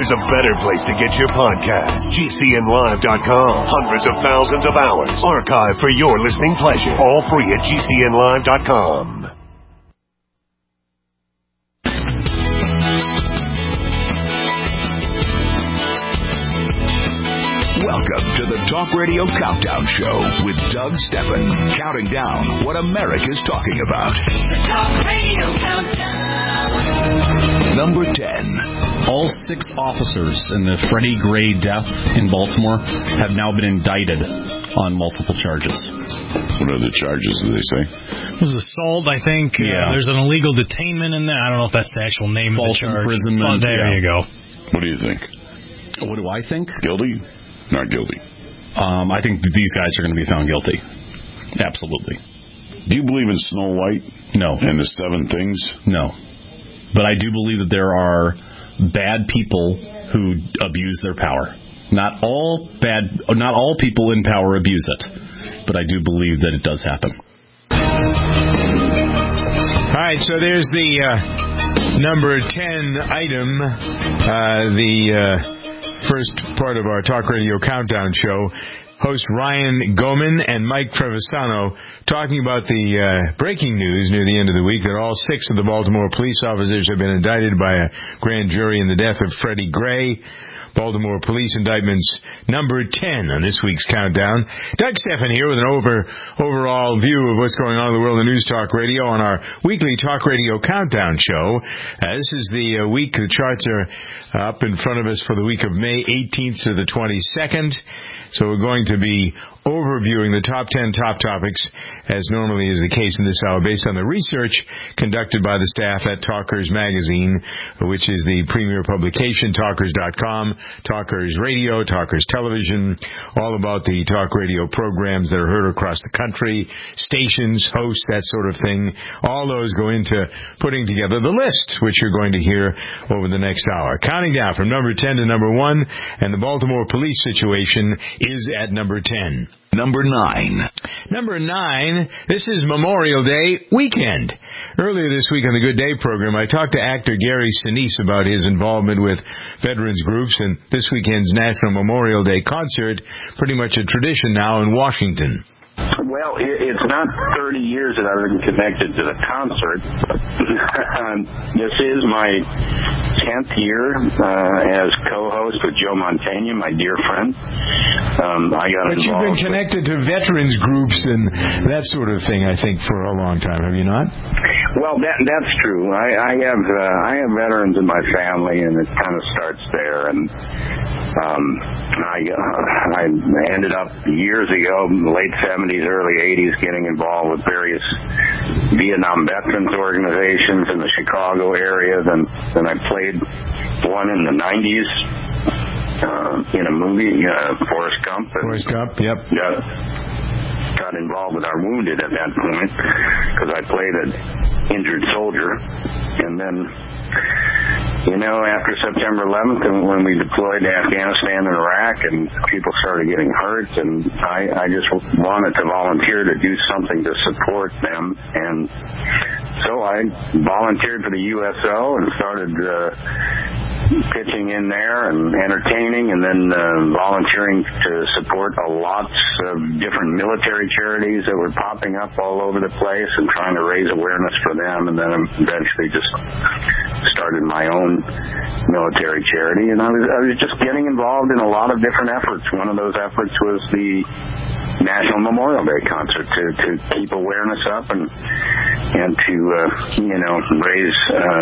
there's a better place to get your podcast. GCNlive.com. Hundreds of thousands of hours archived for your listening pleasure. All free at GCNlive.com. Welcome to the Talk Radio Countdown Show with Doug Steffen, counting down what America's talking about. The Talk Radio Countdown. Number 10. All 6 officers in the Freddie Gray death in Baltimore have now been indicted on multiple charges. What are the charges, did they say? It was assault, I think. Yeah. There's an illegal detainment in there. I don't know if that's the actual name False of the charge. imprisonment. There you go. What do you think? What do I think? Guilty? Not guilty. I think that these guys are going to be found guilty. Absolutely. Do you believe in Snow White? No. And the 7 things? No. But I do believe that there are bad people who abuse their power. Not all people in power abuse it, but I do believe that it does happen. All right, so there's the number 10 item, the first part of our Talk Radio Countdown show. Host Ryan Goman and Mike Trevisano talking about the breaking news near the end of the week that all 6 of the Baltimore police officers have been indicted by a grand jury in the death of Freddie Gray. Baltimore police indictments number 10 on this week's countdown. Doug Steffen here with an overall view of what's going on in the world of News Talk Radio on our weekly Talk Radio Countdown show. This is the week the charts are up in front of us for the week of May 18th to the 22nd. So we're going to be overviewing the top 10 top topics, as normally is the case in this hour, based on the research conducted by the staff at Talkers Magazine, which is the premier publication, Talkers.com, Talkers Radio, Talkers Television, all about the talk radio programs that are heard across the country, stations, hosts, that sort of thing. All those go into putting together the list, which you're going to hear over the next hour. Counting down from number 10 to number 1, and the Baltimore police situation is at number 10. Number 9. Number 9, this is Memorial Day weekend. Earlier this week on the Good Day program, I talked to actor Gary Sinise about his involvement with veterans groups, and this weekend's National Memorial Day concert, pretty much a tradition now in Washington. Well, it's not 30 years that I've been connected to the concert. This is my 10th year as co-host with Joe Mantegna, my dear friend. I got But involved. you've been connected to veterans groups and that sort of thing, I think, for a long time, have you not? Well, that's true. I have veterans in my family, and it kind of starts there. And I ended up years ago, in the late 70s, early 80s, getting involved with various Vietnam veterans organizations in the Chicago area. Then I played one in the 90s in a movie, Forrest Gump. Forrest Gump, yep. Got involved with our wounded at that point because I played an injured soldier. And then, after September 11th, and when we deployed to Afghanistan and Iraq, and people started getting hurt, and I just wanted to volunteer to do something to support them. And so I volunteered for the USO and started pitching in there and entertaining, and then volunteering to support a lots of different military charities that were popping up all over the place and trying to raise awareness for them. And then eventually just started my own military charity, and I was just getting involved in a lot of different efforts. One of those efforts was the National Memorial Day concert to keep awareness up and to raise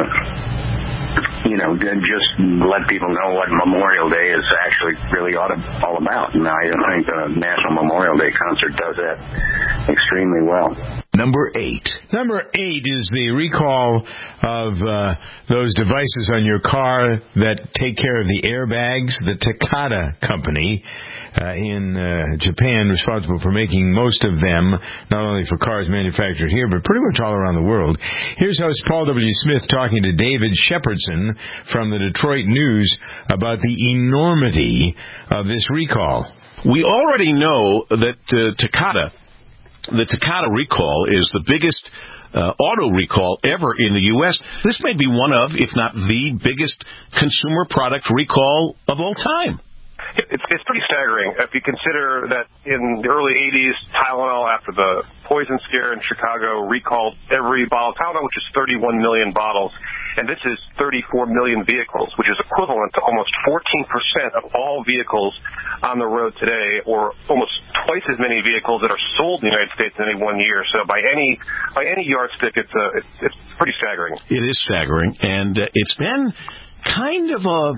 just let people know what Memorial Day is actually really all about. And I think the National Memorial Day concert does that extremely well. Number 8. Number 8 is the recall of those devices on your car that take care of the airbags. The Takata company in Japan, responsible for making most of them, not only for cars manufactured here, but pretty much all around the world. Here's host Paul W. Smith talking to David Shepardson from the Detroit News about the enormity of this recall. We already know that the Takata recall is the biggest auto recall ever in the U.S. This may be one of, if not the biggest consumer product recall of all time. It's pretty staggering if you consider that in the early 80s, Tylenol, after the poison scare in Chicago, recalled every bottle of Tylenol, which is 31 million bottles. And this is 34 million vehicles, which is equivalent to almost 14% of all vehicles on the road today, or almost twice as many vehicles that are sold in the United States in any 1 year. So by any yardstick, it's pretty staggering. It is staggering, and it's been kind of a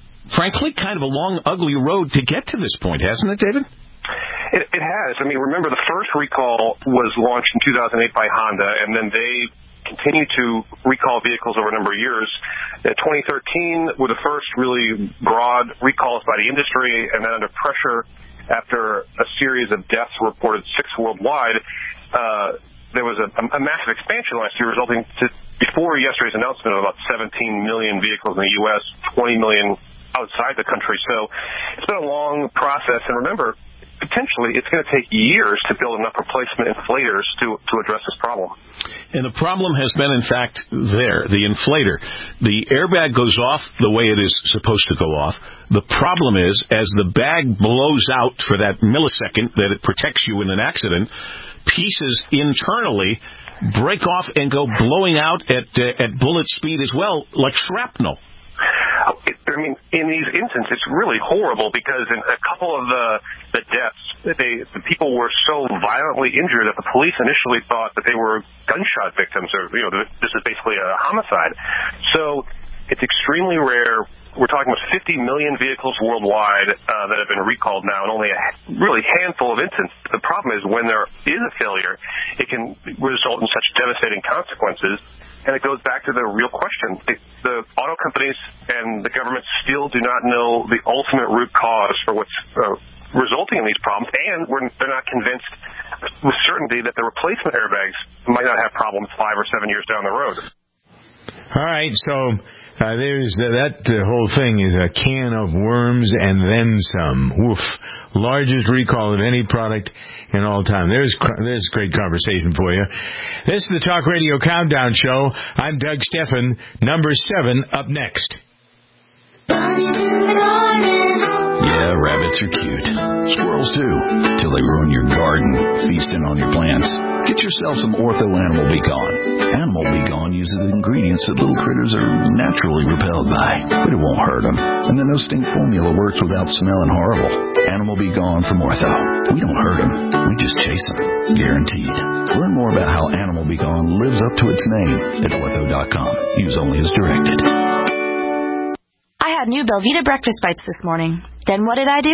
long, ugly road to get to this point, hasn't it, David? It has. I mean, remember, the first recall was launched in 2008 by Honda, and then they continued to recall vehicles over a number of years. 2013 were the first really broad recalls by the industry, and then under pressure after a series of deaths reported 6 worldwide, there was a massive expansion last year, resulting to, before yesterday's announcement, of about 17 million vehicles in the U.S., 20 million outside the country. So it's been a long process, and remember, potentially it's going to take years to build enough replacement inflators to address this problem. And the problem has been, in fact, the inflator. The airbag goes off the way it is supposed to go off. The problem is, as the bag blows out for that millisecond that it protects you in an accident, pieces internally break off and go blowing out at bullet speed as well, like shrapnel. I mean, in these instances, it's really horrible because in a couple of the deaths, the people were so violently injured that the police initially thought that they were gunshot victims, or this is basically a homicide. So it's extremely rare. We're talking about 50 million vehicles worldwide that have been recalled now, and only a really handful of instances. The problem is when there is a failure, it can result in such devastating consequences. And it goes back to the real question. The auto companies and the government still do not know the ultimate root cause for what's resulting in these problems, and they're not convinced with certainty that the replacement airbags might not have problems 5 or 7 years down the road. All right, so there's that whole thing is a can of worms and then some. Woof. Largest recall of any product in all time. There's great conversation for you. This is the Talk Radio Countdown Show. I'm Doug Steffen. Number 7 up next. Yeah, rabbits are cute. Squirrels too, till they ruin your garden, feasting on your plants. Get yourself some Ortho Animal Be Gone. Animal Be Gone uses ingredients that little critters are naturally repelled by, but it won't hurt them. And the No Stink formula works without smelling horrible. Animal Be Gone from Ortho. We don't hurt them, we just chase them. Guaranteed. Learn more about how Animal Be Gone lives up to its name at Ortho.com. Use only as directed. I had new Belvita breakfast bites this morning. Then what did I do?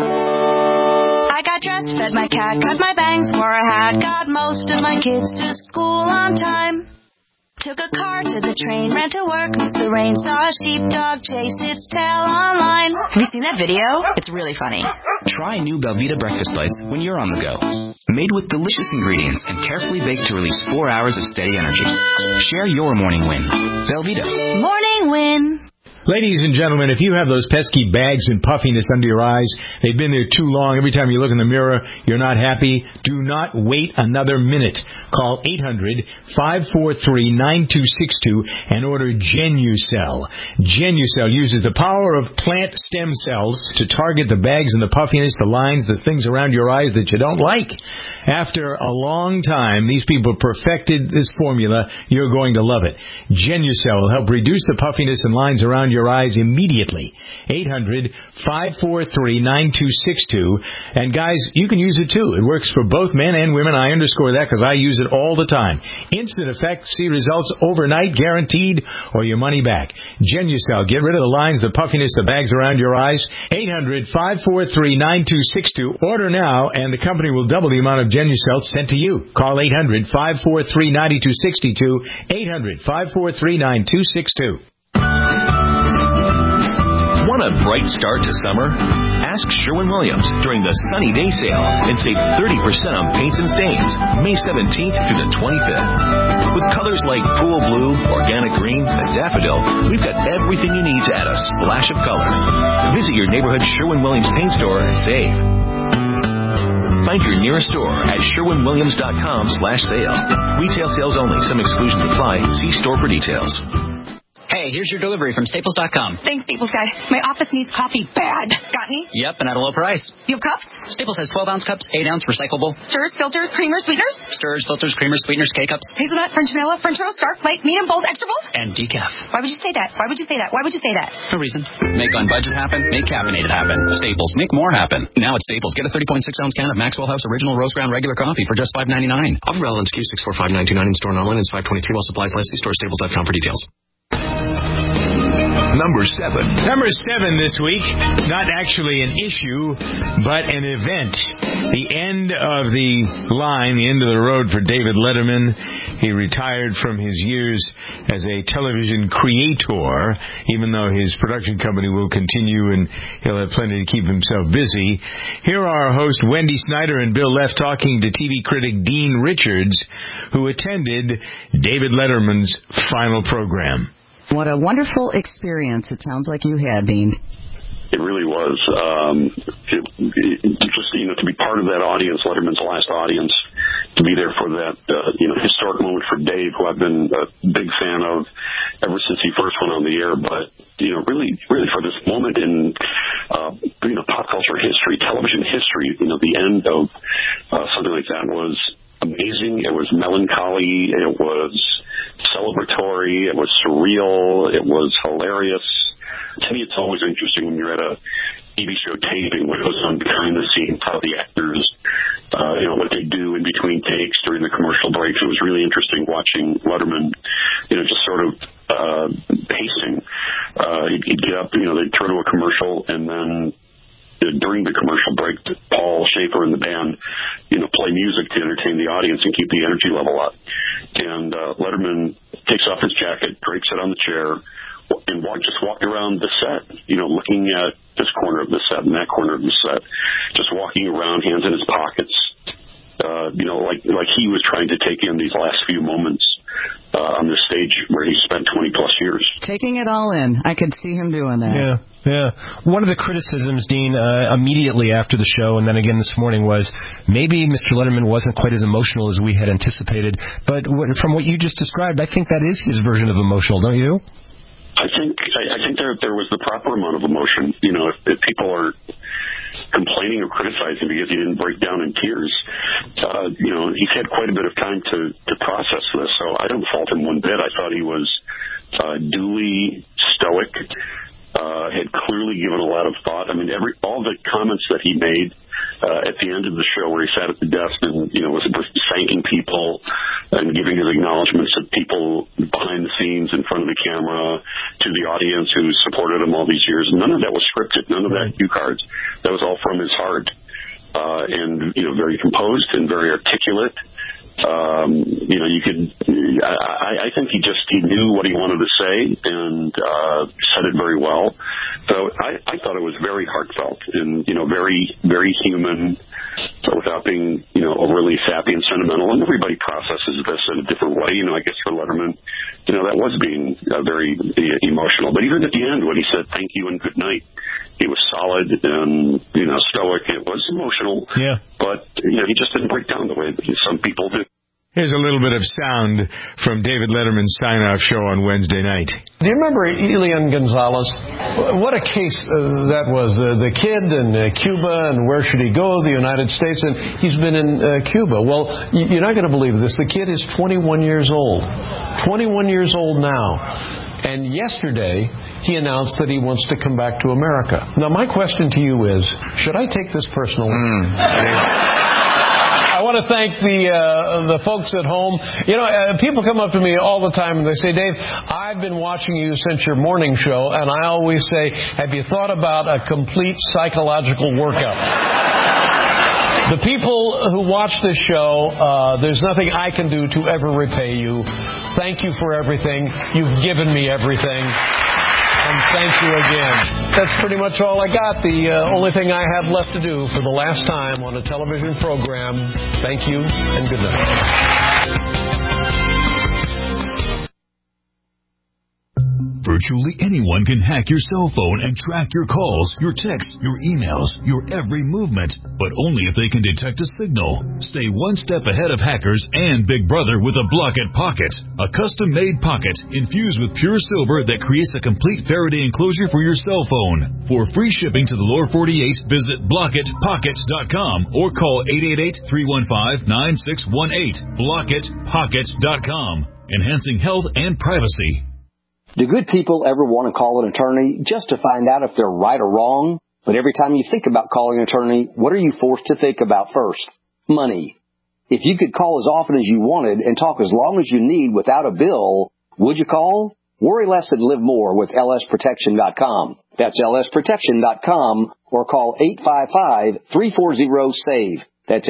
I got dressed, fed my cat, cut my bangs, wore a hat, got most of my kids to school on time. Took a car to the train, ran to work, missed the rain, saw a sheepdog chase its tail online. Have you seen that video? It's really funny. Try new Belvita breakfast bites when you're on the go. Made with delicious ingredients and carefully baked to release 4 hours of steady energy. Share your morning win. Belvita. Morning win. Ladies and gentlemen, if you have those pesky bags and puffiness under your eyes, they've been there too long. Every time you look in the mirror, you're not happy. Do not wait another minute. Call 800-543-9262 and order Genucel. Genucel uses the power of plant stem cells to target the bags and the puffiness, the lines, the things around your eyes that you don't like. After a long time, these people perfected this formula. You're going to love it. Genucel will help reduce the puffiness and lines around your eyes immediately. 800-543-9262. And guys, you can use it too. It works for both men and women. I underscore that because I use it all the time. Instant effect. See results overnight, guaranteed, or your money back. Genucel. Get rid of the lines, the puffiness, the bags around your eyes. 800-543-9262. Order now, and the company will double the amount of Genucel sent to you. Call 800-543-9262. 800-543-9262. Want a bright start to summer? Ask Sherwin-Williams during the Sunny Day Sale and save 30% on paints and stains, May 17th through the 25th. With colors like pool blue, organic green, and daffodil, we've got everything you need to add a splash of color. Visit your neighborhood Sherwin-Williams paint store and save. Find your nearest store at sherwinwilliams.com/sale. Retail sales only. Some exclusions apply. See store for details. Hey, here's your delivery from Staples.com. Thanks, Staples guy. My office needs coffee bad. Got any? Yep, and at a low price. You have cups? Staples has 12-ounce cups, 8-ounce recyclable. Stirs, filters, creamers, sweeteners? Stirs, filters, creamers, sweeteners, K-cups. Hazelnut, French vanilla, French roast, dark, light, medium, bold, extra bold? And decaf. Why would you say that? Why would you say that? Why would you say that? No reason. Make on budget happen. Make caffeinated happen. Staples. Make more happen. Now at Staples, get a 30.6-ounce can of Maxwell House Original Roast Ground Regular Coffee for just $5.99. Offer valid on SKU 645.99 in store and online is 523 while supplies last. See store staples.com for details. Number 7. Number 7 this week, not actually an issue, but an event. The end of the line, the end of the road for David Letterman. He retired from his years as a television creator, even though his production company will continue and he'll have plenty to keep himself busy. Here are our hosts Wendy Snyder and Bill Leff talking to TV critic Dean Richards, who attended David Letterman's final program. What a wonderful experience it sounds like you had, Dean. It really was. Just, to be part of that audience, Letterman's last audience, to be there for that, historic moment for Dave, who I've been a big fan of ever since he first went on the air. But, really for this moment in, pop culture history, television history, the end of something like that was amazing. It was melancholy. It was celebratory. It was surreal. It was hilarious. To me, it's always interesting when you're at a TV show taping what goes on behind the scenes, how the actors, what they do in between takes during the commercial breaks. It was really interesting watching Letterman, just sort of pacing. He'd get up, they'd turn to a commercial, and then during the commercial break, Paul Schaefer and the band, play music to entertain the audience and keep the energy level up. And Letterman takes off his jacket, drapes it on the chair, and just walked around the set, looking at this corner of the set and that corner of the set, just walking around, hands in his pockets, like he was trying to take in these last few moments on the stage where he spent 20-plus years. Taking it all in. I could see him doing that. Yeah. One of the criticisms, Dean, immediately after the show and then again this morning was maybe Mr. Letterman wasn't quite as emotional as we had anticipated. But from what you just described, I think that is his version of emotional, don't you? I think there was the proper amount of emotion. If people are complaining or criticizing because he didn't break down in tears, he's had quite a bit of time to process this. So I don't fault him one bit. I thought he was duly stoic, had clearly given a lot of thought. I mean, all the comments that he made at the end of the show where he sat at the desk and, was thanking people and giving his acknowledgments to people behind the scenes in front of the camera, to the audience who supported him all these years. None of that was scripted. None of that cue cards. That was all from his heart. And, very composed and very articulate. I think he knew what he wanted to say and said it very well. So I thought it was very heartfelt and, very, very human, without being, overly sappy and sentimental. And everybody processes this in a different way. I guess for Letterman, that was being very emotional. But even at the end when he said thank you and good night, he was solid and, stoic. It was emotional. Yeah. But, he just didn't break down the way that some people do. Here's a little bit of sound from David Letterman's sign-off show on Wednesday night. Do you remember Elian Gonzalez? What a case that was. The kid in Cuba, and where should he go? The United States, and he's been in Cuba. Well, you're not going to believe this. The kid is 21 years old. 21 years old now. And yesterday, he announced that he wants to come back to America. Now, my question to you is, should I take this personally? I want to thank the folks at home. People come up to me all the time and they say, Dave, I've been watching you since your morning show, and I always say, have you thought about a complete psychological workup? The people who watch this show, there's nothing I can do to ever repay you. Thank you for everything. You've given me everything. And thank you again. That's pretty much all I got. The only thing I have left to do for the last time on a television program. Thank you and good night. For Virtually anyone can hack your cell phone and track your calls, your texts, your emails, your every movement, but only if they can detect a signal. Stay one step ahead of hackers and Big Brother with a Blockit Pocket, a custom-made pocket infused with pure silver that creates a complete Faraday enclosure for your cell phone. For free shipping to the lower 48, visit BlockitPocket.com or call 888-315-9618. BlockitPocket.com, enhancing health and privacy. Do good people ever want to call an attorney just to find out if they're right or wrong? But every time you think about calling an attorney, what are you forced to think about first? Money. If you could call as often as you wanted and talk as long as you need without a bill, would you call? Worry less and live more with lsprotection.com. That's lsprotection.com or call 855-340-SAVE. That's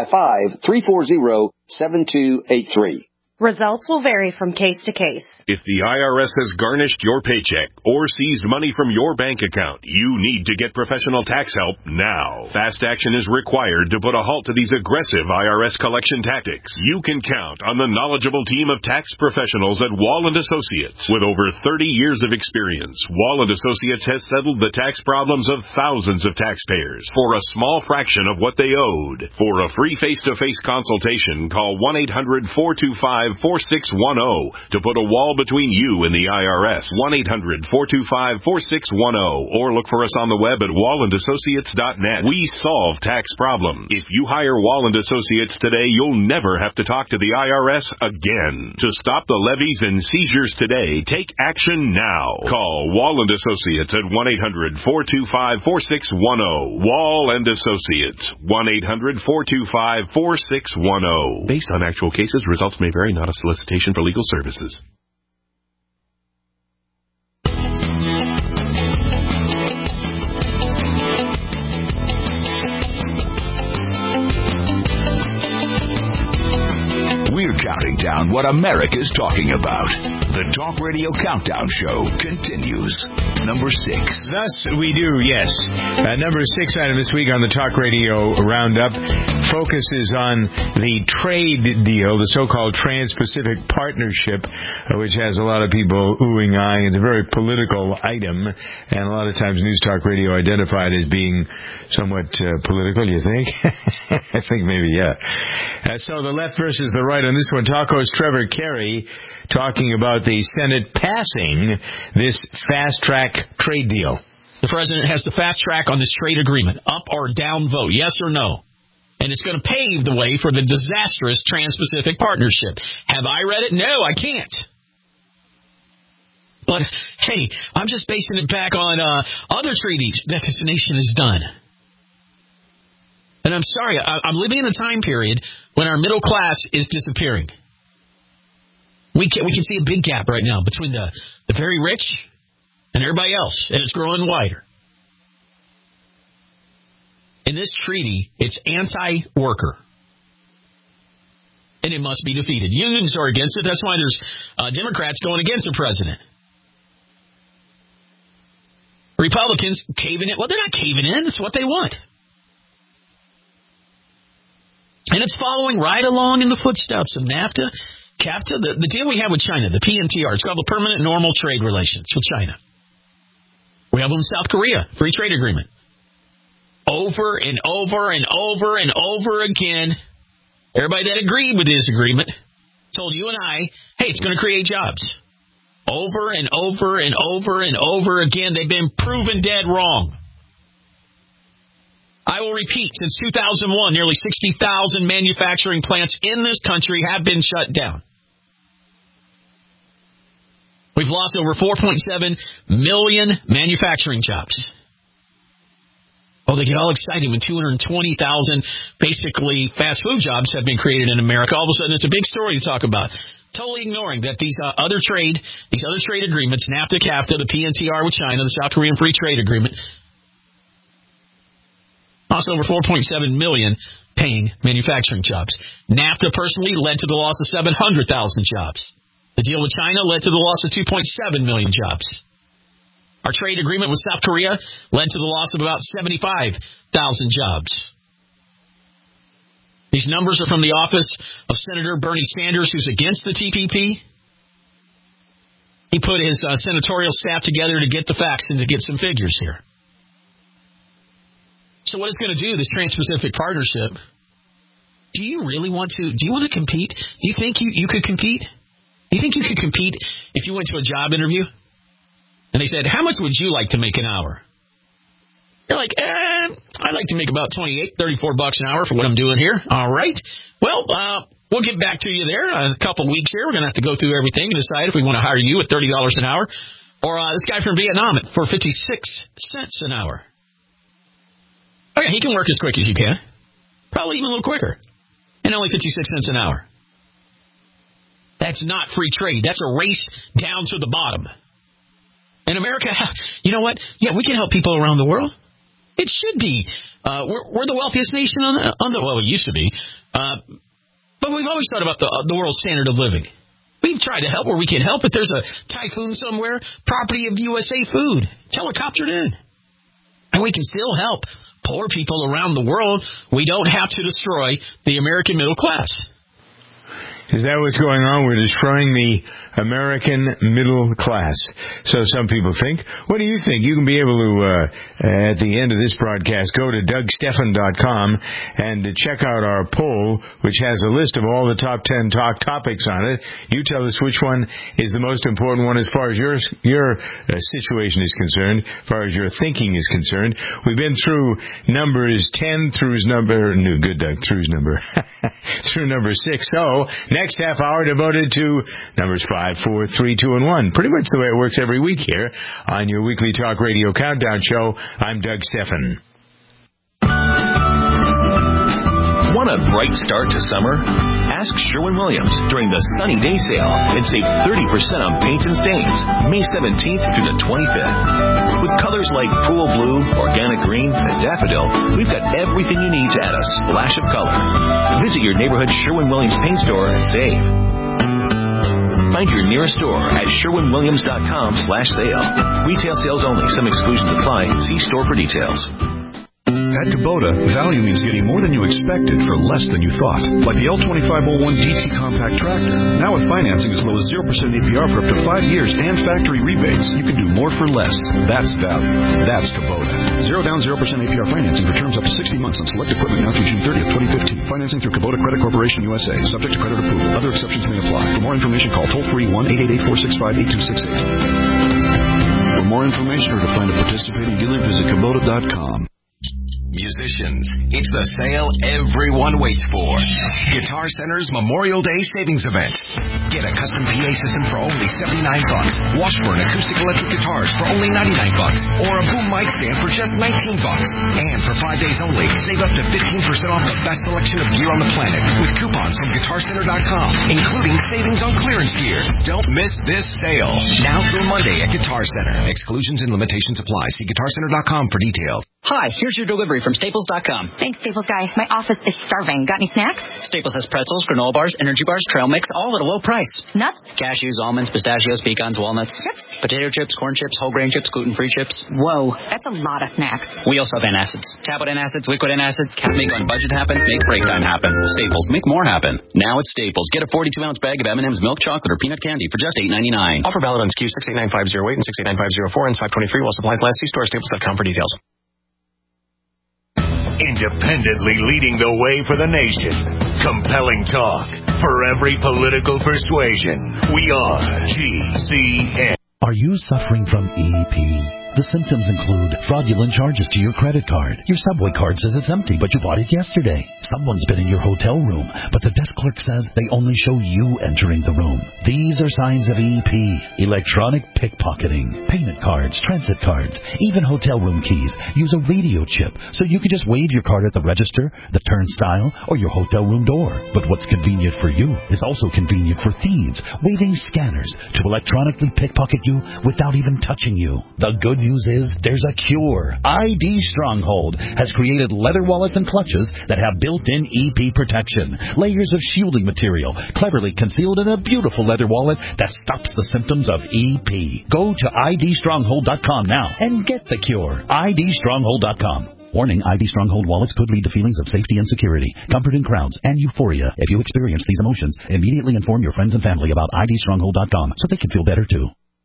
855-340-7283. Results will vary from case to case. If the IRS has garnished your paycheck or seized money from your bank account, you need to get professional tax help now. Fast action is required to put a halt to these aggressive IRS collection tactics. You can count on the knowledgeable team of tax professionals at Wall & Associates. With over 30 years of experience, Wall & Associates has settled the tax problems of thousands of taxpayers for a small fraction of what they owed. For a free face-to-face consultation, call 1-800-425-4610 to put a wall between you and the IRS. 1-800-425-4610 or look for us on the web at wallandassociates.net. We solve tax problems. If you hire Wall & Associates today, you'll never have to talk to the IRS again. To stop the levies and seizures today, take action now. Call Wall & Associates at 1-800-425-4610. Wall & Associates. 1-800-425-4610. Based on actual cases, results may vary, not a solicitation for legal services. We're counting down what America's talking about. The Talk Radio Countdown Show continues. Number 6. Thus we do, yes. Number 6 item this week on the Talk Radio Roundup focuses on the trade deal, the so-called Trans-Pacific Partnership, which has a lot of people oohing, eyeing. It's a very political item, and a lot of times News Talk Radio identified as being somewhat political, you think? I think maybe, yeah. So the left versus the right on this one. Talk host Trevor Carey talking about the Senate passing this fast-track trade deal. The president has the fast track on this trade agreement. Up or down vote, yes or no. And it's going to pave the way for the disastrous Trans-Pacific Partnership. Have I read it? No, I can't. But, hey, I'm just basing it back on other treaties that this nation has done. And I'm sorry, I'm living in a time period when our middle class is disappearing. We can see a big gap right now between the very rich and everybody else, and it's growing wider. In this treaty, it's anti-worker, and it must be defeated. Unions are against it. That's why there's Democrats going against the president. Republicans caving in. Well, they're not caving in. It's what they want. And it's following right along in the footsteps of NAFTA, CAFTA, the deal we have with China, the PNTR. It's called the Permanent Normal Trade Relations with China. We have them in South Korea, free trade agreement. Over and over and over and over again, everybody that agreed with this agreement told you and I, hey, it's going to create jobs. Over and over and over and over again, they've been proven dead wrong. I will repeat, since 2001, nearly 60,000 manufacturing plants in this country have been shut down. We've lost over 4.7 million manufacturing jobs. Oh, they get all excited when 220,000 basically fast food jobs have been created in America. All of a sudden, it's a big story to talk about. Totally ignoring that these other trade agreements, NAFTA, CAFTA, the PNTR with China, the South Korean Free Trade Agreement, also over 4.7 million paying manufacturing jobs. NAFTA personally led to the loss of 700,000 jobs. The deal with China led to the loss of 2.7 million jobs. Our trade agreement with South Korea led to the loss of about 75,000 jobs. These numbers are from the office of Senator Bernie Sanders, who's against the TPP. He put his senatorial staff together to get the facts and to get some figures here. So what it's going to do, this Trans-Pacific Partnership, do you want to compete? Do you think you could compete? Do you think you could compete if you went to a job interview and they said, how much would you like to make an hour? You're like, I'd like to make about $34 an hour for what I'm doing here. All right. Well, we'll get back to you there in a couple weeks here. We're going to have to go through everything and decide if we want to hire you at $30 an hour or this guy from Vietnam for 56 cents an hour. Okay, he can work as quick as you can. Probably even a little quicker. And only 56 cents an hour. That's not free trade. That's a race down to the bottom. In America, you know what? Yeah, we can help people around the world. It should be. We're the wealthiest nation on the well, it used to be. But we've always thought about the world standard of living. We've tried to help where we can help. If there's a typhoon somewhere, property of USA Food, helicoptered in. And we can still help poor people around the world. We don't have to destroy the American middle class. Is that what's going on? We're destroying the American middle class. So some people think. What do you think? You can be able to, at the end of this broadcast, go to DougStephan.com and check out our poll, which has a list of all the top 10 topics on it. You tell us which one is the most important one as far as your situation is concerned, as far as your thinking is concerned. We've been through numbers 10 through number 6. So next half hour devoted to numbers 5, 4, 3, 2, and 1. Pretty much the way it works every week here on your weekly talk radio countdown show. I'm Doug Stephan. Want a bright start to summer? Ask Sherwin-Williams during the Sunny Day Sale and save 30% on paints and stains, May 17th through the 25th. With colors like pool blue, organic green, and daffodil, we've got everything you need to add a splash of color. Visit your neighborhood Sherwin-Williams paint store and save. Find your nearest store at SherwinWilliams.com/sale. Retail sales only. Some exclusions apply. See store for details. At Kubota, value means getting more than you expected for less than you thought. Like the L2501 DT compact tractor. Now with financing as low as 0% APR for up to 5 years and factory rebates, you can do more for less. That's value. That's Kubota. 0 down, 0% APR financing for terms up to 60 months on select equipment now through June 30th, 2015. Financing through Kubota Credit Corporation USA. Subject to credit approval. Other exceptions may apply. For more information, call toll-free 1-888-465-8268. For more information or to find a participating dealer, visit Kubota.com. Musicians, it's the sale everyone waits for. Guitar Center's Memorial Day Savings Event. Get a custom PA system for only $79. Washburn acoustic electric guitars for only $99. Or a boom mic stand for just $19. And for 5 days only, save up to 15% off the best selection of gear on the planet with coupons from GuitarCenter.com, including savings on clearance gear. Don't miss this sale. Now through Monday at Guitar Center. Exclusions and limitations apply. See GuitarCenter.com for details. Hi, here's your delivery from Staples.com. Thanks, Staples guy. My office is starving. Got any snacks? Staples has pretzels, granola bars, energy bars, trail mix, all at a low price. Nuts? Cashews, almonds, pistachios, pecans, walnuts. Chips? Potato chips, corn chips, whole grain chips, gluten-free chips. Whoa, that's a lot of snacks. We also have antacids. Tablet antacids, liquid antacids. Can't make on budget happen, make break time happen. Staples, make more happen. Now at Staples, get a 42-ounce bag of M&M's milk chocolate or peanut candy for just $8.99. Offer valid on SKU 689508 and 689504 and 523 while supplies last. See store staples.com for details. Independently leading the way for the nation. Compelling talk for every political persuasion. We are GCN. Are you suffering from EP? The symptoms include fraudulent charges to your credit card. Your Subway card says it's empty, but you bought it yesterday. Someone's been in your hotel room, but the desk clerk says they only show you entering the room. These are signs of EP. Electronic pickpocketing. Payment cards, transit cards, even hotel room keys use a radio chip, so you can just wave your card at the register, the turnstile, or your hotel room door. But what's convenient for you is also convenient for thieves, waving scanners to electronically pickpocket you without even touching you. The good news is there's a cure. ID Stronghold has created leather wallets and clutches that have built-in EP protection. Layers of shielding material cleverly concealed in a beautiful leather wallet that stops the symptoms of EP. Go to IDStronghold.com now and get the cure. IDStronghold.com. Warning, ID Stronghold wallets could lead to feelings of safety and security, comfort in crowds, and euphoria. If you experience these emotions, immediately inform your friends and family about IDStronghold.com so they can feel better too.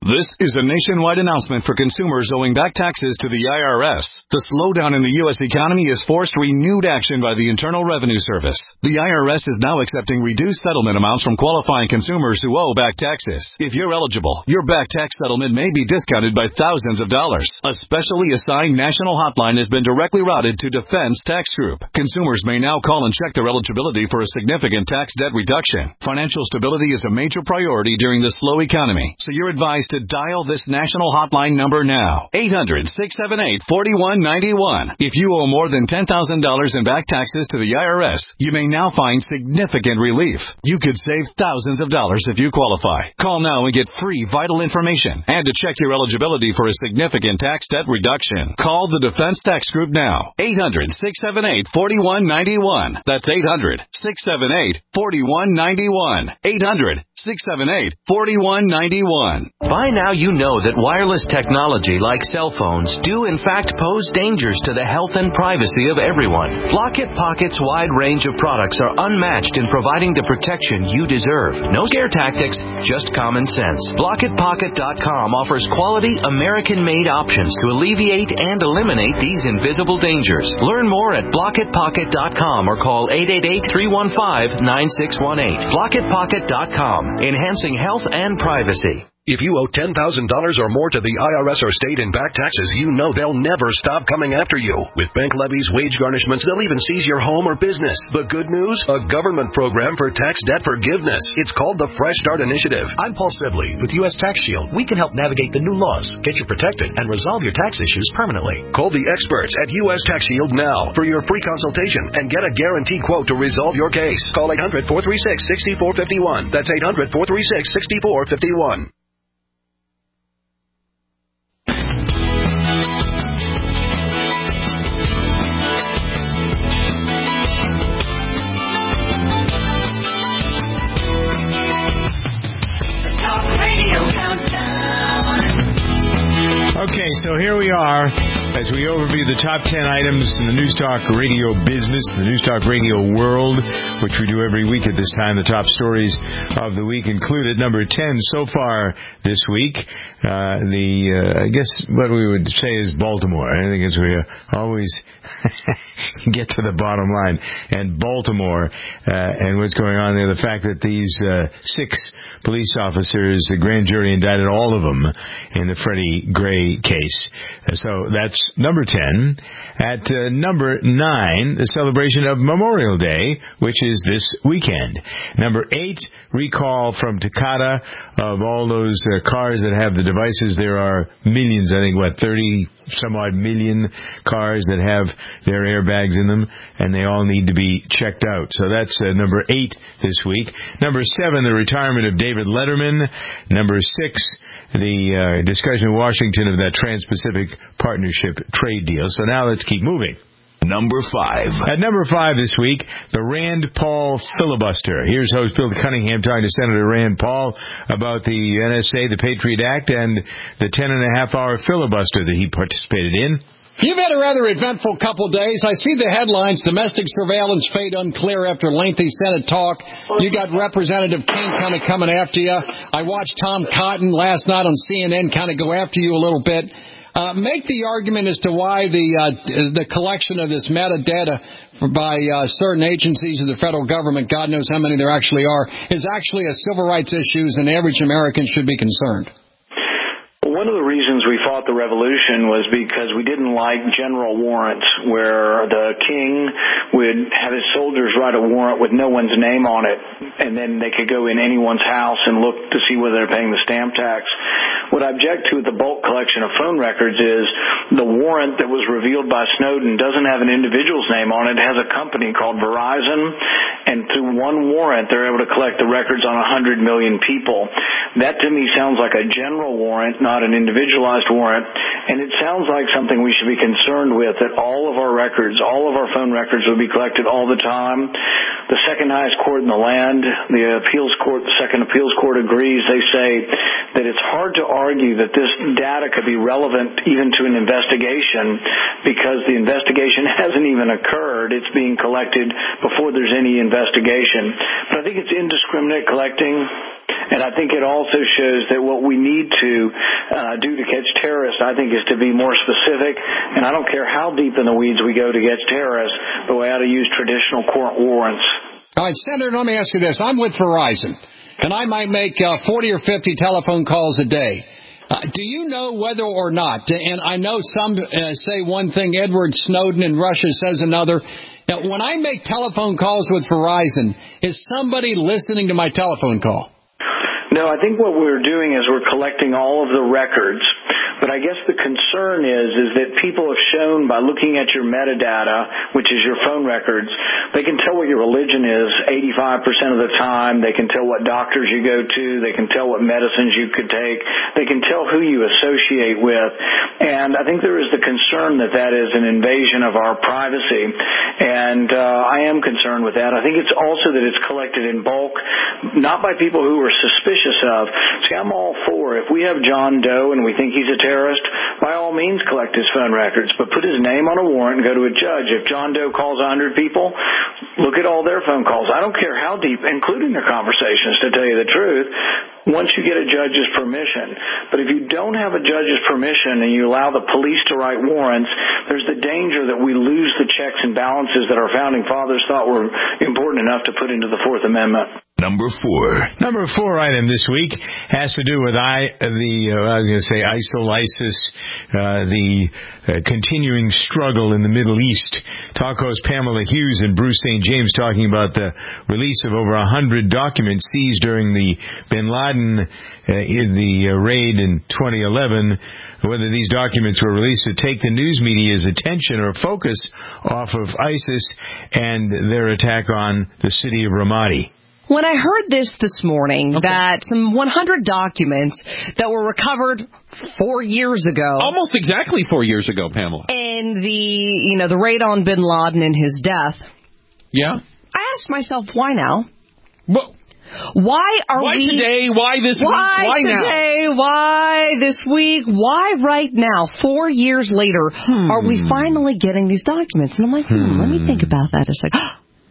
This is a nationwide announcement for consumers owing back taxes to the IRS. The slowdown in the U.S. economy has forced renewed action by the Internal Revenue Service. The IRS is now accepting reduced settlement amounts from qualifying consumers who owe back taxes. If you're eligible, your back tax settlement may be discounted by thousands of dollars. A specially assigned national hotline has been directly routed to Defense Tax Group. Consumers may now call and check their eligibility for a significant tax debt reduction. Financial stability is a major priority during the slow economy, so you're advised to dial this national hotline number now. 800-678-4191. If you owe more than $10,000 in back taxes to the IRS, you may now find significant relief. You could save thousands of dollars if you qualify. Call now and get free vital information and to check your eligibility for a significant tax debt reduction. Call the Defense Tax Group now. 800-678-4191. That's 800-678-4191. 800-678-4191. By now you know that wireless technology like cell phones do in fact pose dangers to the health and privacy of everyone. Block It Pocket's wide range of products are unmatched in providing the protection you deserve. No scare tactics, just common sense. BlockItPocket.com offers quality American-made options to alleviate and eliminate these invisible dangers. Learn more at BlockItPocket.com or call 888-315-9618. BlockItPocket.com, enhancing health and privacy. If you owe $10,000 or more to the IRS or state in back taxes, you know they'll never stop coming after you. With bank levies, wage garnishments, they'll even seize your home or business. The good news? A government program for tax debt forgiveness. It's called the Fresh Start Initiative. I'm Paul Sibley with U.S. Tax Shield. We can help navigate the new laws, get you protected, and resolve your tax issues permanently. Call the experts at U.S. Tax Shield now for your free consultation and get a guaranteed quote to resolve your case. Call 800-436-6451. That's 800-436-6451. Okay, so here we are as we overview the top 10 items in the News Talk Radio business, the News Talk Radio world, which we do every week at this time. The top stories of the week included number 10 so far this week. I guess what we would say is Baltimore. I think it's we always get to the bottom line. And Baltimore and what's going on there, the fact that these 6 police officers, the grand jury indicted all of them in the Freddie Gray case. So that's number 10. At number 9, the celebration of Memorial Day, which is this weekend. Number 8, recall from Takata of all those cars that have the devices. There are millions, I think, 30-some-odd million cars that have their airbags in them, and they all need to be checked out. So that's number 8 this week. Number 7, the retirement of David Letterman. Number 6, the discussion in Washington of that Trans-Pacific Partnership trade deal. So now let's keep moving. Number 5. At number 5 this week, the Rand Paul filibuster. Here's host Bill Cunningham talking to Senator Rand Paul about the NSA, the Patriot Act, and the 10.5-hour filibuster that he participated in. You've had a rather eventful couple days. I see the headlines, domestic surveillance fate unclear after lengthy Senate talk. You got Representative King kind of coming after you. I watched Tom Cotton last night on CNN kind of go after you a little bit. Make the argument as to why the collection of this metadata by certain agencies of the federal government, God knows how many there actually are, is actually a civil rights issue and the average American should be concerned. One of the reasons we fought the revolution was because we didn't like general warrants where the king would have his soldiers write a warrant with no one's name on it, and then they could go in anyone's house and look to see whether they're paying the stamp tax. What I object to with the bulk collection of phone records is the warrant that was revealed by Snowden doesn't have an individual's name on it. It has a company called Verizon, and through one warrant they're able to collect the records on 100 million people. That to me sounds like a general warrant, not out an individualized warrant, and it sounds like something we should be concerned with, that all of our records, all of our phone records would be collected all the time. The second highest court in the land, the appeals court, the second appeals court agrees. They say that it's hard to argue that this data could be relevant even to an investigation because the investigation hasn't even occurred. It's being collected before there's any investigation. But I think it's indiscriminate collecting, and I think it also shows that what we need to do to catch terrorists, I think, is to be more specific. And I don't care how deep in the weeds we go to catch terrorists, but we ought to use traditional court warrants. All right, Senator, let me ask you this. I'm with Verizon, and I might make 40 or 50 telephone calls a day. Do you know whether or not, and I know some say one thing, Edward Snowden in Russia says another. Now, when I make telephone calls with Verizon, is somebody listening to my telephone call? No, I think what we're doing is we're collecting all of the records. But I guess the concern is that people have shown by looking at your metadata, which is your phone records, they can tell what your religion is 85% of the time. They can tell what doctors you go to. They can tell what medicines you could take. They can tell who you associate with. And I think there is the concern that that is an invasion of our privacy. And I am concerned with that. I think it's also that it's collected in bulk, not by people who are suspicious of. See, I'm all for, if we have John Doe and we think he's a terrorist, by all means collect his phone records, but put his name on a warrant and go to a judge. If John Doe calls 100 people, look at all their phone calls. I don't care how deep, including their conversations, to tell you the truth, once you get a judge's permission. But if you don't have a judge's permission and you allow the police to write warrants, there's the danger that we lose the checks and balances that our founding fathers thought were important enough to put into the Fourth Amendment. Number 4. Number 4 item this week has to do with ISIL, the continuing struggle in the Middle East. Talk host Pamela Hughes and Bruce St. James talking about the release of over 100 documents seized during the bin Laden in the raid in 2011, whether these documents were released to take the news media's attention or focus off of ISIS and their attack on the city of Ramadi. When I heard this morning, that some 100 documents that were recovered 4 years ago. Almost exactly 4 years ago, Pamela. And the raid on bin Laden and his death. Yeah. I asked myself, why now? Well, why today? Why this week? Why today? Now? Why this week? Why right now? 4 years later, are we finally getting these documents? And I'm like, let me think about that a second.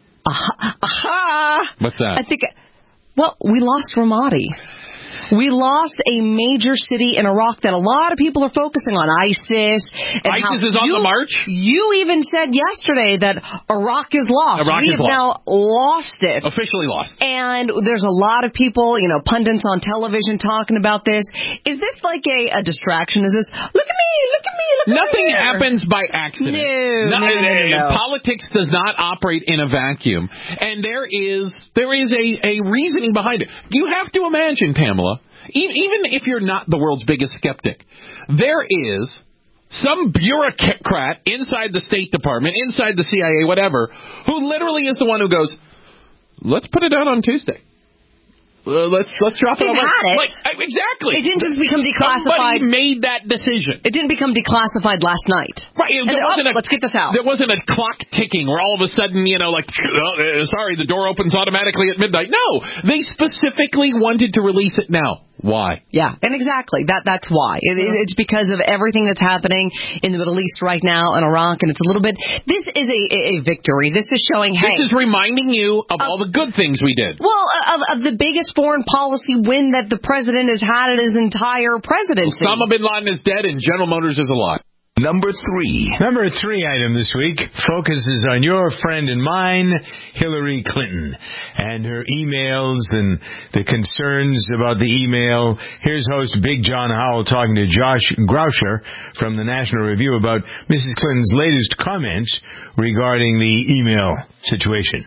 Aha! What's that? I think, we lost Ramadi. We lost a major city in Iraq that a lot of people are focusing on, ISIS. And ISIS is on the march? You even said yesterday that Iraq is lost. We have now lost it. Officially lost. And there's a lot of people, pundits on television talking about this. Is this like a distraction? Is this, look at me, look at me, look at me? Nothing happens by accident. No. Politics does not operate in a vacuum. And there is a reasoning behind it. You have to imagine, Pamela, even if you're not the world's biggest skeptic, there is some bureaucrat inside the State Department, inside the CIA, whatever, who literally is the one who goes, let's put it out on Tuesday. Let's drop it. Exactly. It didn't just become declassified. Somebody made that decision. It didn't become declassified last night. Right. Let's get this out. There wasn't a clock ticking where all of a sudden, sorry, the door opens automatically at midnight. No, they specifically wanted to release it now. Why? Yeah, and exactly. That's why. It's because of everything that's happening in the Middle East right now in Iraq, and it's a little bit. This is a victory. This is showing. Hey, this is reminding you of all the good things we did. Well, of the biggest foreign policy win that the president has had in his entire presidency. Osama bin Laden is dead, and General Motors is alive. Number 3. Number 3 item this week focuses on your friend and mine, Hillary Clinton, and her emails and the concerns about the email. Here's host Big John Howell talking to Josh Groucher from the National Review about Mrs. Clinton's latest comments regarding the email situation.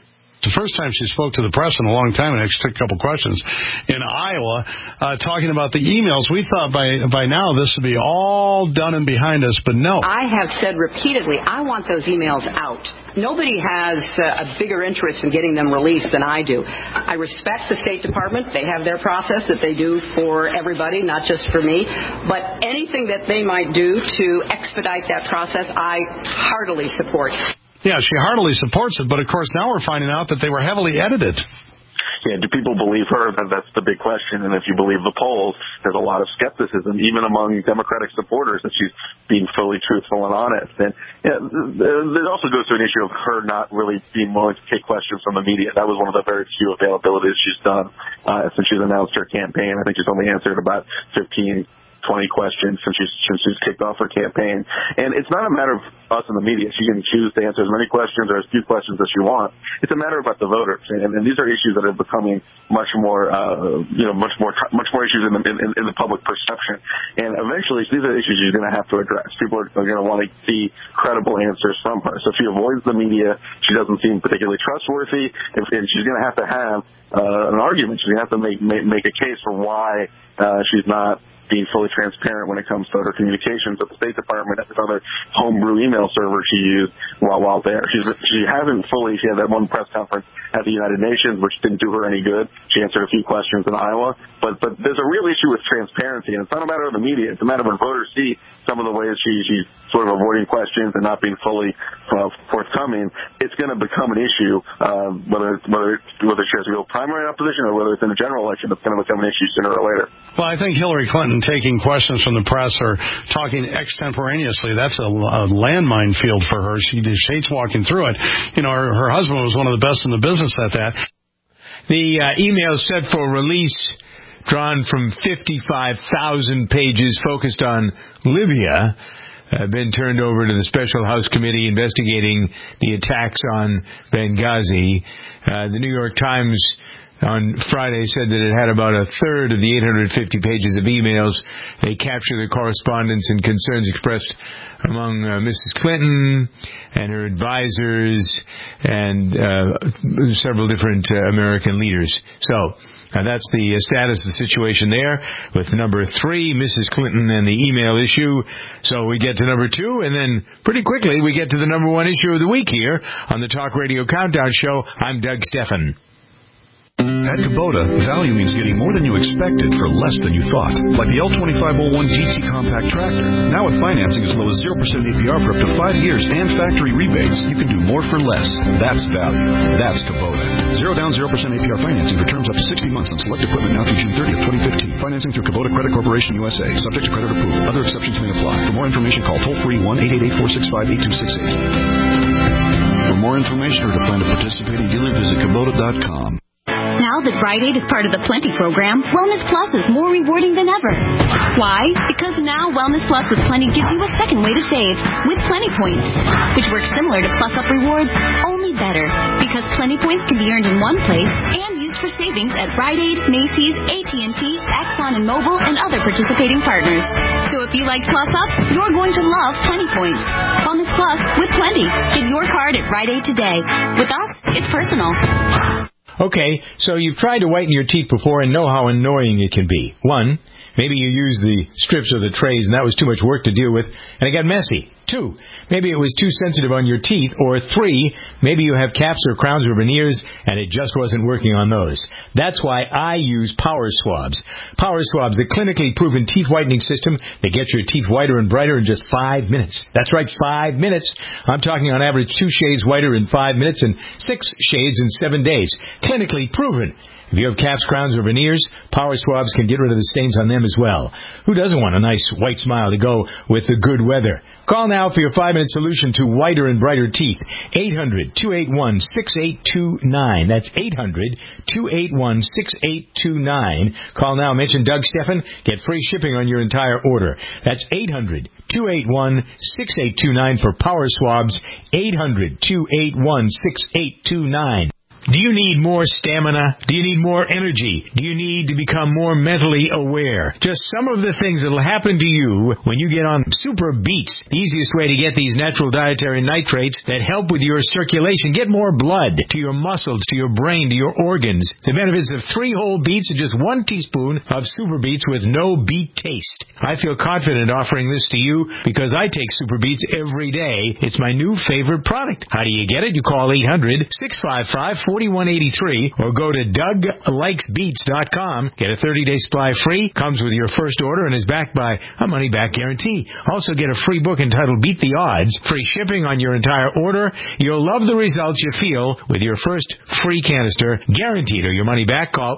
the first time she spoke to the press in a long time, and actually took a couple questions in Iowa, talking about the emails. We thought by now this would be all done and behind us, but no. I have said repeatedly, I want those emails out. Nobody has a bigger interest in getting them released than I do. I respect the State Department. They have their process that they do for everybody, not just for me. But anything that they might do to expedite that process, I heartily support. Yeah, she heartily supports it, but of course now we're finding out that they were heavily edited. Yeah, do people believe her? That's the big question. And if you believe the polls, there's a lot of skepticism, even among Democratic supporters, that she's being fully truthful and honest. And it also goes to an issue of her not really being willing to take questions from the media. That was one of the very few availabilities she's done since she's announced her campaign. I think she's only answered about 15, 20 questions since she's kicked off her campaign. And it's not a matter of us in the media. She can choose to answer as many questions or as few questions as she wants. It's a matter about the voters. And these are issues that are becoming much more issues in the public perception. And eventually, these are issues she's going to have to address. People are going to want to see credible answers from her. So if she avoids the media, she doesn't seem particularly trustworthy, and she's going to have an argument. She's going to have to make a case for why she's not being fully transparent when it comes to her communications with the State Department and this other homebrew email server she used while there. She had that one press conference at the United Nations, which didn't do her any good. She answered a few questions in Iowa. But there's a real issue with transparency, and it's not a matter of the media. It's a matter of when voters see some of the ways she's sort of avoiding questions and not being fully forthcoming. It's going to become an issue, whether she has a real primary opposition or whether it's in a general election. It's going to become an issue sooner or later. Well, I think Hillary Clinton taking questions from the press or talking extemporaneously, that's a landmine field for her. She just hates walking through it. Her husband was one of the best in the business at that. The email set for release, drawn from 55,000 pages focused on Libya, been turned over to the Special House Committee investigating the attacks on Benghazi. The New York Times on Friday said that it had about a third of the 850 pages of emails. They capture the correspondence and concerns expressed among Mrs. Clinton and her advisors and several different American leaders. So that's the status of the situation there with number 3, Mrs. Clinton and the email issue. So we get to number 2, and then pretty quickly we get to the number 1 issue of the week here on the Talk Radio Countdown Show. I'm Doug Steffen. At Kubota, value means getting more than you expected for less than you thought. Like the L2501 GT compact tractor. Now with financing as low as 0% APR for up to 5 years and factory rebates, you can do more for less. That's value. That's Kubota. 0 down, 0% APR financing for terms up to 60 months on select equipment now through June 30th, 2015. Financing through Kubota Credit Corporation USA. Subject to credit approval. Other exceptions may apply. For more information, call toll-free 1-888-465-8268. For more information or to plan to participate in dealer, visit Kubota.com. Now that Rite Aid is part of the Plenty program, Wellness Plus is more rewarding than ever. Why? Because now Wellness Plus with Plenty gives you a second way to save with Plenty Points, which works similar to Plus Up Rewards, only better. Because Plenty Points can be earned in one place and used for savings at Rite Aid, Macy's, AT&T, Exxon and Mobil, and other participating partners. So if you like Plus Up, you're going to love Plenty Points. Wellness Plus with Plenty. Get your card at Rite Aid today. With us, it's personal. Okay, so you've tried to whiten your teeth before and know how annoying it can be. 1, maybe you used the strips or the trays and that was too much work to deal with and it got messy. 2, maybe it was too sensitive on your teeth. Or 3, maybe you have caps or crowns or veneers and it just wasn't working on those. That's why I use Power Swabs. Power Swabs, a clinically proven teeth whitening system that gets your teeth whiter and brighter in just 5 minutes. That's right, 5 minutes. I'm talking on average 2 shades whiter in 5 minutes and 6 shades in 7 days. Clinically proven. If you have caps, crowns, or veneers, Power Swabs can get rid of the stains on them as well. Who doesn't want a nice white smile to go with the good weather? Call now for your 5-minute solution to whiter and brighter teeth. 800-281-6829. That's 800-281-6829. Call now. Mention Doug Steffen. Get free shipping on your entire order. That's 800-281-6829 for Power Swabs. 800-281-6829. Do you need more stamina? Do you need more energy? Do you need to become more mentally aware? Just some of the things that will happen to you when you get on Super Beets, the easiest way to get these natural dietary nitrates that help with your circulation. Get more blood to your muscles, to your brain, to your organs. The benefits of 3 whole beets and just 1 teaspoon of Super Beets with no beet taste. I feel confident offering this to you because I take Super Beets every day. It's my new favorite product. How do you get it? You call 800-655-4183 or go to DougLikesBeets.com. Get a 30-day supply free. Comes with your first order and is backed by a money-back guarantee. Also get a free book entitled Beat the Odds. Free shipping on your entire order. You'll love the results you feel with your first free canister. Guaranteed or your money back. Call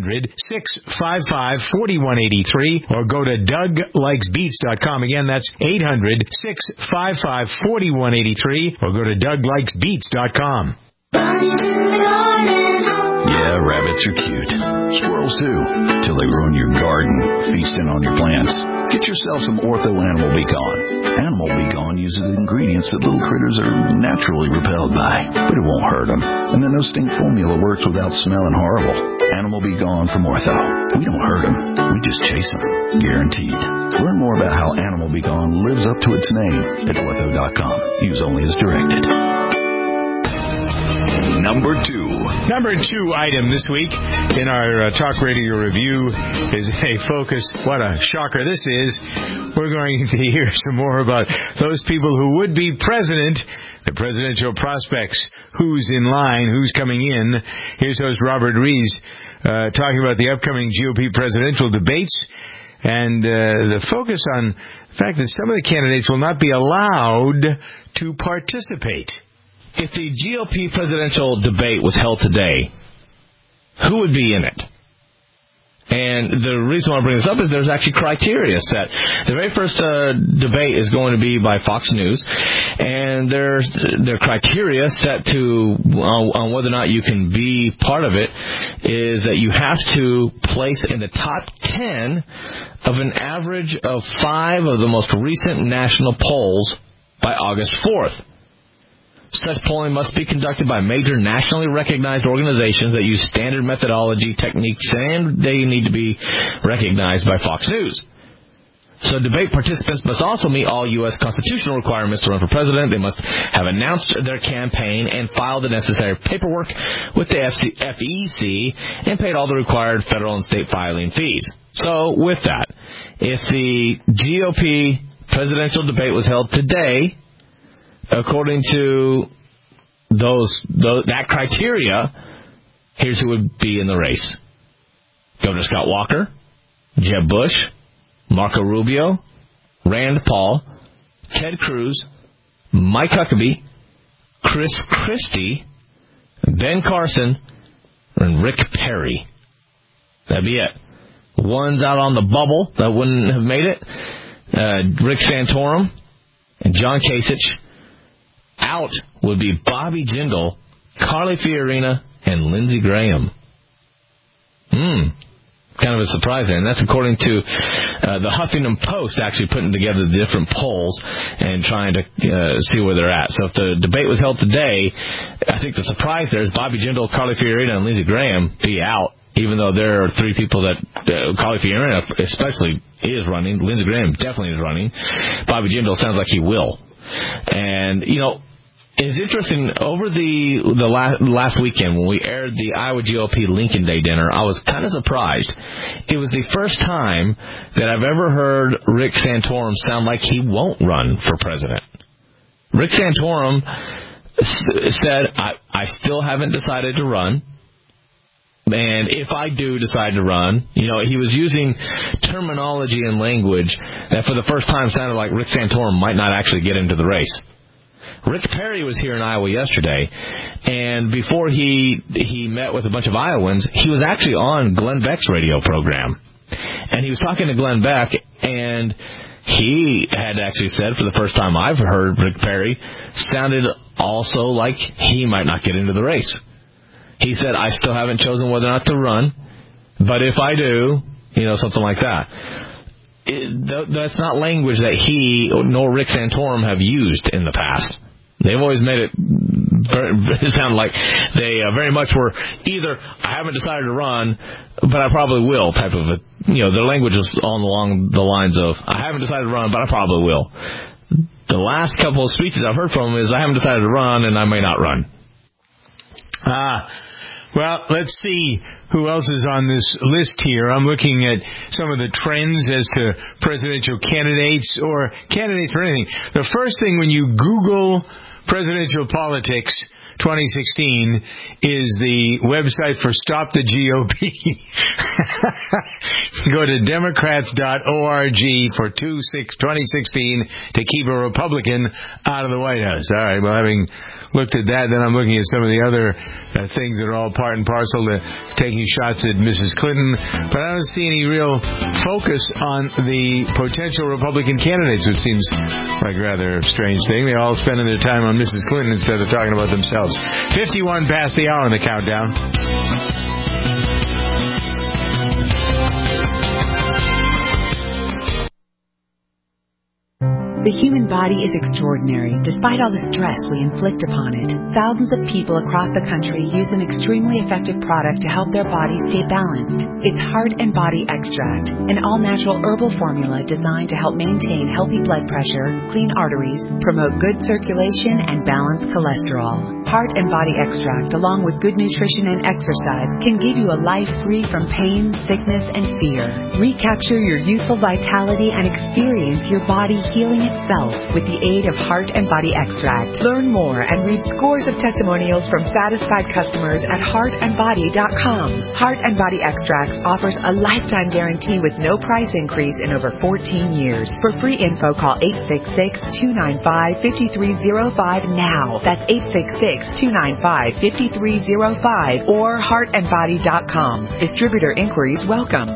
800-655-4183 or go to DougLikesBeets.com. Again, that's 800-655-4183 or go to DougLikesBeets.com. Yeah, rabbits are cute. Squirrels too, till they ruin your garden, feasting on your plants. Get yourself some Ortho Animal Be Gone. Animal Be Gone uses ingredients that little critters are naturally repelled by, but it won't hurt them. And the no stink formula works without smelling horrible. Animal Be Gone from Ortho. We don't hurt them, we just chase them. Guaranteed. Learn more about how Animal Be Gone lives up to its name at Ortho.com. Use only as directed. Number 2 item this week in our Talk Radio Review is a focus. What a shocker this is. We're going to hear some more about those people who would be president, the presidential prospects, who's in line, who's coming in. Here's host Robert Rees talking about the upcoming GOP presidential debates and the focus on the fact that some of the candidates will not be allowed to participate. If the GOP presidential debate was held today, who would be in it? And the reason why I bring this up is there's actually criteria set. The very first debate is going to be by Fox News, and their criteria set to on whether or not you can be part of it is that you have to place in the top 10 of an average of 5 of the most recent national polls by August 4th. Such polling must be conducted by major nationally recognized organizations that use standard methodology, techniques, and they need to be recognized by Fox News. So debate participants must also meet all U.S. constitutional requirements to run for president. They must have announced their campaign and filed the necessary paperwork with the FEC and paid all the required federal and state filing fees. So with that, if the GOP presidential debate was held today, according to that criteria, here's who would be in the race. Governor Scott Walker, Jeb Bush, Marco Rubio, Rand Paul, Ted Cruz, Mike Huckabee, Chris Christie, Ben Carson, and Rick Perry. That'd be it. Ones out on the bubble that wouldn't have made it, Rick Santorum and John Kasich. Out would be Bobby Jindal, Carly Fiorina, and Lindsey Graham. Kind of a surprise there. And that's according to the Huffington Post actually putting together the different polls and trying to see where they're at. So if the debate was held today, I think the surprise there is Bobby Jindal, Carly Fiorina, and Lindsey Graham be out, even though there are 3 people that Carly Fiorina especially is running. Lindsey Graham definitely is running. Bobby Jindal sounds like he will. And, you know, it's interesting, over the last weekend when we aired the Iowa GOP Lincoln Day dinner, I was kind of surprised. It was the first time that I've ever heard Rick Santorum sound like he won't run for president. Rick Santorum said, I still haven't decided to run. And if I do decide to run, you know, he was using terminology and language that for the first time sounded like Rick Santorum might not actually get into the race. Rick Perry was here in Iowa yesterday, and before he met with a bunch of Iowans, he was actually on Glenn Beck's radio program. And he was talking to Glenn Beck, and he had actually said, for the first time I've heard Rick Perry, sounded also like he might not get into the race. He said, I still haven't chosen whether or not to run, but if I do, you know, something like that. That's not language that he nor Rick Santorum have used in the past. They've always made it it sounded like they very much were either I haven't decided to run, but I probably will type of a, their language is along the lines of I haven't decided to run, but I probably will. The last couple of speeches I've heard from them is I haven't decided to run and I may not run. Well, let's see who else is on this list here. I'm looking at some of the trends as to presidential candidates or candidates for anything. The first thing when you Google presidential politics 2016 is the website for Stop the GOP. Go to Democrats.org for 2016 to keep a Republican out of the White House. All right, well, having looked at that, then I'm looking at some of the other things that are all part and parcel to taking shots at Mrs. Clinton, but I don't see any real focus on the potential Republican candidates, which seems like a rather strange thing. They're all spending their time on Mrs. Clinton instead of talking about themselves. 51 past the hour on the countdown. The human body is extraordinary, despite all the stress we inflict upon it. Thousands of people across the country use an extremely effective product to help their bodies stay balanced. It's Heart and Body Extract, an all-natural herbal formula designed to help maintain healthy blood pressure, clean arteries, promote good circulation, and balance cholesterol. Heart and Body Extract, along with good nutrition and exercise, can give you a life free from pain, sickness, and fear. Recapture your youthful vitality and experience your body healing itself with the aid of Heart and Body Extract. Learn more and read scores of testimonials from satisfied customers at heartandbody.com. Heart and Body Extracts offers a lifetime guarantee with no price increase in over 14 years. For free info, call 866-295-5305 now. That's 866-295-5305 or heartandbody.com. Distributor inquiries welcome.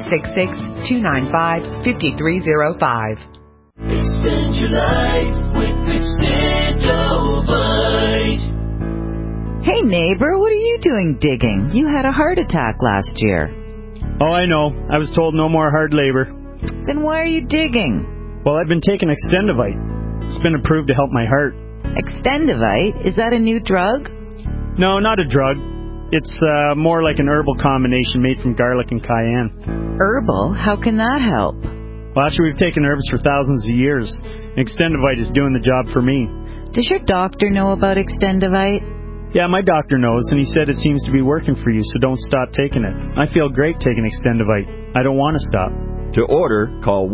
866-295-5305. Expand your life with Extendovite. Hey neighbor, what are you doing digging? You had a heart attack last year. Oh, I know. I was told no more hard labor. Then why are you digging? Well, I've been taking Extendovite. It's been approved to help my heart. Extendovite? Is that a new drug? No, not a drug. It's more like an herbal combination made from garlic and cayenne. Herbal? How can that help? Well, actually, we've taken herbs for thousands of years. Extendovite is doing the job for me. Does your doctor know about Extendovite? Yeah, my doctor knows, and he said it seems to be working for you, so don't stop taking it. I feel great taking Extendovite. I don't want to stop. To order, call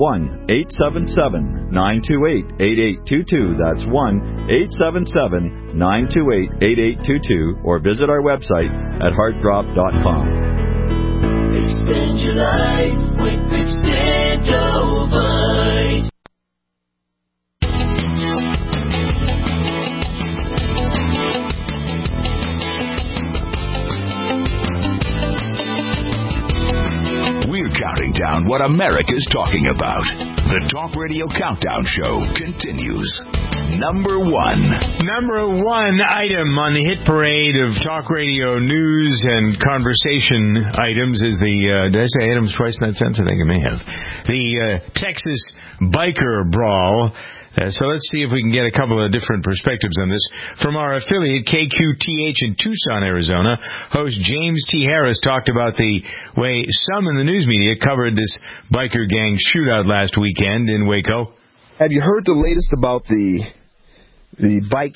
1-877-928-8822. That's 1-877-928-8822. Or visit our website at heartdrop.com. Expand your life with Extendovite. We're counting down what America's talking about. The Talk Radio Countdown Show continues. Number one item on the hit parade of talk radio news and conversation items is the, did I say items twice in that sense? I think I may have. The Texas biker brawl. So let's see if we can get a couple of different perspectives on this. From our affiliate, KQTH in Tucson, Arizona, host James T. Harris talked about the way some in the news media covered this biker gang shootout last weekend in Waco. Have you heard the latest about the bike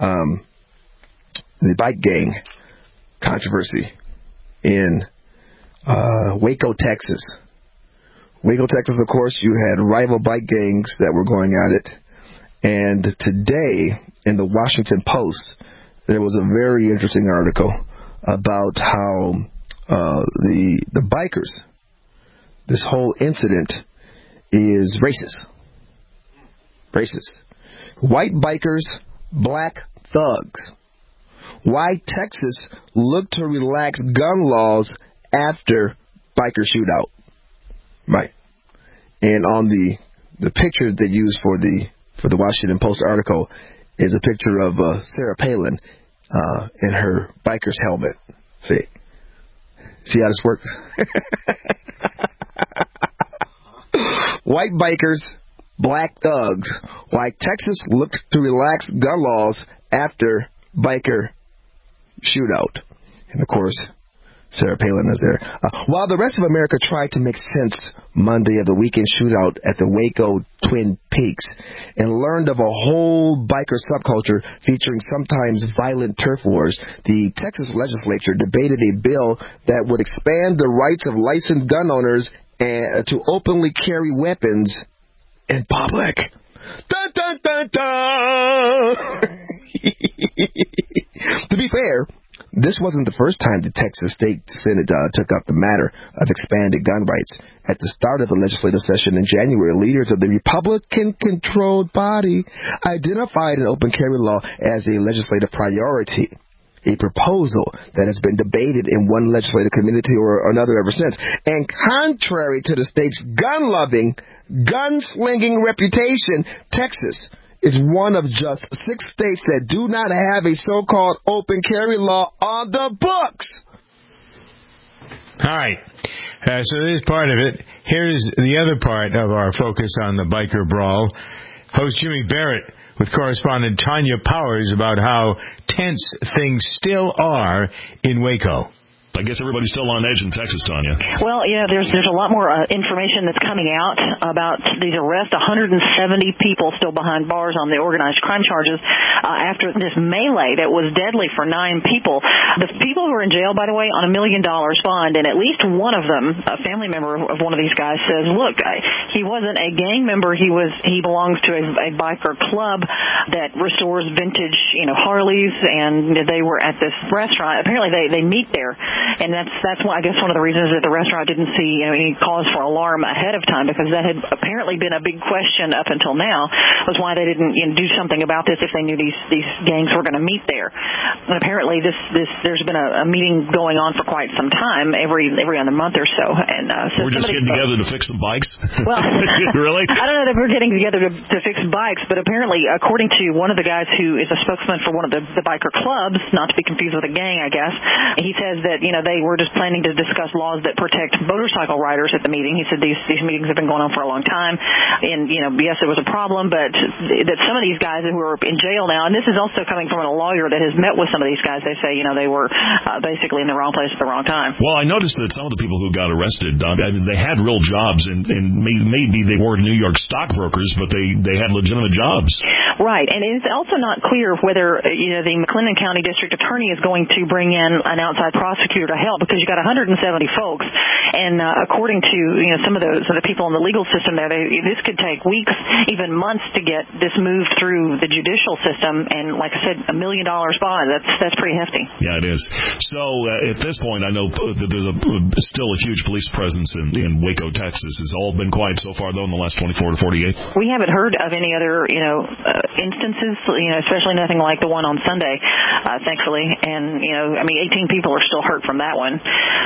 gang controversy in Waco, Texas? Waco, Texas, of course, you had rival bike gangs that were going at it. And today, in the Washington Post, there was a very interesting article about how the bikers, this whole incident is racist. White bikers, black thugs. Why Texas looked to relax gun laws after biker shootout. Right. And on the picture they used for the Washington Post article is a picture of Sarah Palin in her biker's helmet. See how this works? White bikers, black thugs. Why Texas looked to relax gun laws after biker shootout. And, of course, Sarah Palin is there. While the rest of America tried to make sense Monday of the weekend shootout at the Waco Twin Peaks and learned of a whole biker subculture featuring sometimes violent turf wars, the Texas legislature debated a bill that would expand the rights of licensed gun owners to openly carry weapons in public. Dun, dun, dun, dun. To be fair, this wasn't the first time the Texas State Senate took up the matter of expanded gun rights. At the start of the legislative session in January, leaders of the Republican-controlled body identified an open carry law as a legislative priority, a proposal that has been debated in one legislative committee or another ever since. And contrary to the state's gun-loving, gun-slinging reputation, Texas is one of just 6 states that do not have a so-called open carry law on the books. All right. So there's part of it. Here's the other part of our focus on the biker brawl. Host Jimmy Barrett with correspondent Tanya Powers about how tense things still are in Waco. I guess everybody's still on edge in Texas, Tanya. Well, yeah, there's a lot more information that's coming out about these arrests. 170 people still behind bars on the organized crime charges after this melee that was deadly for 9 people. The people who are in jail, by the way, on $1 million bond, and at least one of them, a family member of one of these guys, says, "Look, he wasn't a gang member. He belongs to a biker club that restores vintage, Harleys, and they were at this restaurant. Apparently, they meet there." And that's one, I guess, one of the reasons that the restaurant didn't see any cause for alarm ahead of time, because that had apparently been a big question up until now, was why they didn't do something about this if they knew these gangs were going to meet there. And apparently there's been a meeting going on for quite some time, every other month or so. And so we're just getting together to fix some bikes. Well, really? I don't know that we're getting together to fix bikes, but apparently, according to one of the guys who is a spokesman for one of the biker clubs, not to be confused with a gang, I guess, he says that they were just planning to discuss laws that protect motorcycle riders at the meeting. He said these meetings have been going on for a long time, and yes, it was a problem, but that some of these guys who are in jail now, and this is also coming from a lawyer that has met with some of these guys, they say they were basically in the wrong place at the wrong time. Well, I noticed that some of the people who got arrested, they had real jobs, and maybe they weren't New York stockbrokers, but they had legitimate jobs. Right, and it's also not clear whether the McLennan County District Attorney is going to bring in an outside prosecutor to help, because you got 170 folks, and according to some of the people in the legal system there, this could take weeks, even months, to get this moved through the judicial system. And like I said, $1 million bond, that's pretty hefty. Yeah, it is. So at this point, I know that there's still a huge police presence in Waco, Texas. It's all been quiet so far, though, in the last 24 to 48. We haven't heard of any other instances, especially nothing like the one on Sunday, thankfully. And 18 people are still hurt from that one.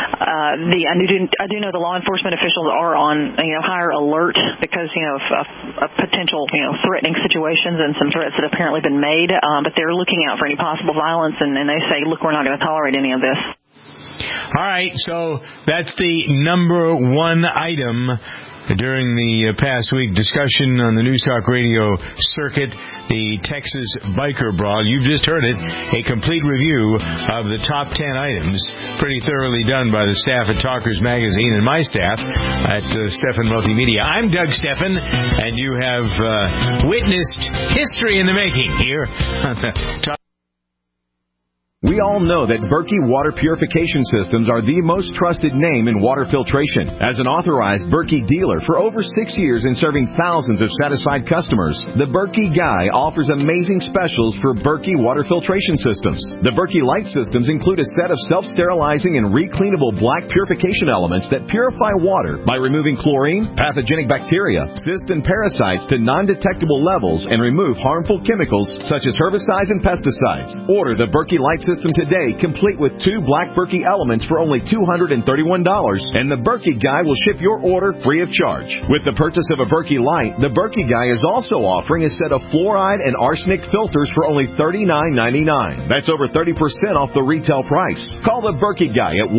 I do know the law enforcement officials are on higher alert because of potential threatening situations and some threats that have apparently been made, but they're looking out for any possible violence, and they say, look, we're not going to tolerate any of this. All right, so that's the number one item during the past week, discussion on the News Talk Radio circuit, the Texas Biker Brawl. You've just heard it, a complete review of the top 10 items, pretty thoroughly done by the staff at Talkers Magazine and my staff at Stephan Multimedia. I'm Doug Stephan, and you have witnessed history in the making here on the Talk. We all know that Berkey Water Purification Systems are the most trusted name in water filtration. As an authorized Berkey dealer for over 6 years and serving thousands of satisfied customers, the Berkey Guy offers amazing specials for Berkey Water Filtration Systems. The Berkey Light Systems include a set of self-sterilizing and recleanable black purification elements that purify water by removing chlorine, pathogenic bacteria, cysts, and parasites to non-detectable levels and remove harmful chemicals such as herbicides and pesticides. Order the Berkey Light Systems system today, complete with 2 Black Berkey elements for only $231, and the Berkey Guy will ship your order free of charge. With the purchase of a Berkey Light, the Berkey Guy is also offering a set of fluoride and arsenic filters for only $39.99. That's over 30% off the retail price. Call the Berkey Guy at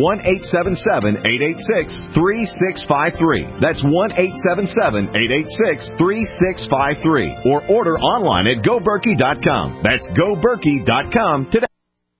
1-877-886-3653. That's 1-877-886-3653. Or order online at GoBerkey.com. That's GoBerkey.com today.